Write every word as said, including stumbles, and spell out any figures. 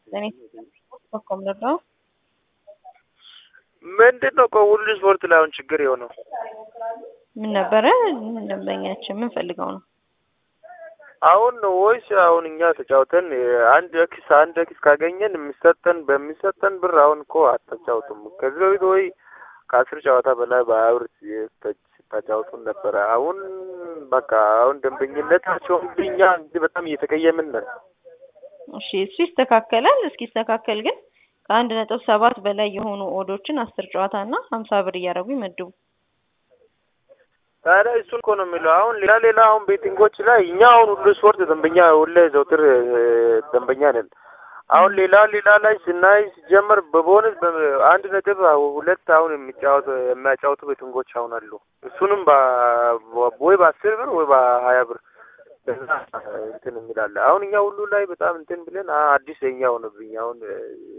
ለኔ በቆም ነው ምንድነው ከሁሉ ስፖርት ላይ አሁን ችግር የሆነው? ምን ነበረ ደንበኛችን ምን ፈልገው ነው? አሁን ነው ወይስ አሁን እኛ ተጫውተን አንድ ኪስ አንድ ኪስ ካገኘን የሚሰጠን በሚሰጠን ብር አሁን እኮ አትጫውቱም። ከዚህ በፊት ወይ ከአስር ጨዋታ በላይ በአብር ተጫውቱን ነበር። አሁን በቃ አሁን ደንበኝነታቸው እኛ እንግዲህ በጣም እየተቀየምን ነን። እሺ እሱ ይስተካከላል። እስኪ ይስተካከል ግን ከአንድ ነጥብ ሰባት በላይ የሆኑ ኦዶችን አስር ጨዋታና ሀምሳ ብር እያደረጉ ይመድቡ። ታዲያ እሱ እኮ ነው የሚለው። አሁን ሌላ ሌላ አሁን ቤቲንጎች ላይ እኛ አሁን ሁሉ ስፖርት ደንበኛ ሁሌ ዘውትር ደንበኛ ነን። አሁን ሌላ ሌላ ላይ ስናይ ሲጀመር በቦነስ በአንድ ነጥብ ሁለት አሁን የሚጫወቱ የሚያጫወቱ ቤቲንጎች አሁን አሉ። እሱንም ወይ በአስር ብር ወይ በሀያ ብር እንትን የሚላለ አሁን እኛ ሁሉ ላይ በጣም እንትን ብለን አዲስ የኛ ሆነብኝ አሁን